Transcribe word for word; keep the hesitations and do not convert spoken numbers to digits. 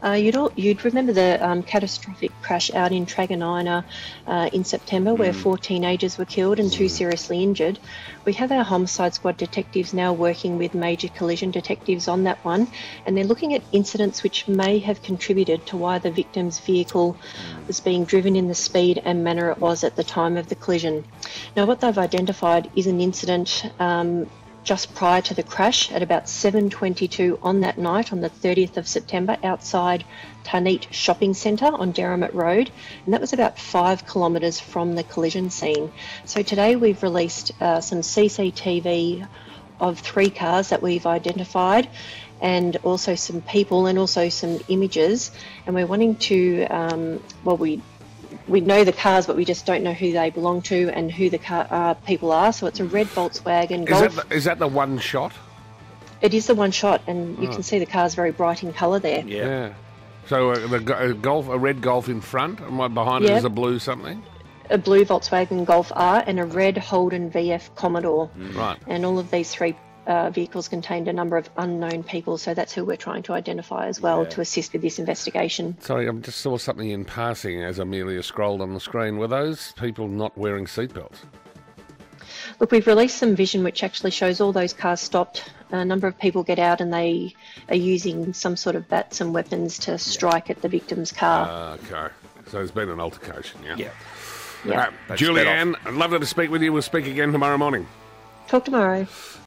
Uh, you'd all, you'd remember the um, catastrophic crash out in Dragonina uh, in September, where four teenagers were killed and two seriously injured. We have our homicide squad detectives now working with major collision detectives on that one, and they're looking at incidents which may have contributed to why the victim's vehicle was being driven in the speed and manner it was at the time of the collision. Now, what they've identified is an incident um, just prior to the crash at about seven twenty-two on that night on the thirtieth of September outside Tarneet Shopping Centre on Derrimut Road, and that was about five kilometres from the collision scene. So today we've released uh, some C C T V of three cars that we've identified, and also some people and also some images, and we're wanting to, um, well, we we know the cars, but we just don't know who they belong to and who the car, uh, people are. So it's a red Volkswagen Is Golf. that the, is that the one shot? It is the one shot, and you Oh. can see the car's very bright in colour there. Yeah. Yeah. So uh, the go- uh, golf, a red Golf in front, and what behind it Yeah. is a blue something. A blue Volkswagen Golf R and a red Holden V F Commodore. Right. And all of these three uh, vehicles contained a number of unknown people, so that's who we're trying to identify as well Yeah. to assist with this investigation. Sorry, I just saw something in passing as Amelia scrolled on the screen. Were those people not wearing seatbelts? Look, we've released some vision which actually shows all those cars stopped. A number of people get out and they are using some sort of bats and weapons to strike at the victim's car. Uh, okay. So there's been an altercation, yeah? Yeah. Yeah. Uh, They sped Julianne, I'd love to speak with you. We'll speak again tomorrow morning. Talk tomorrow.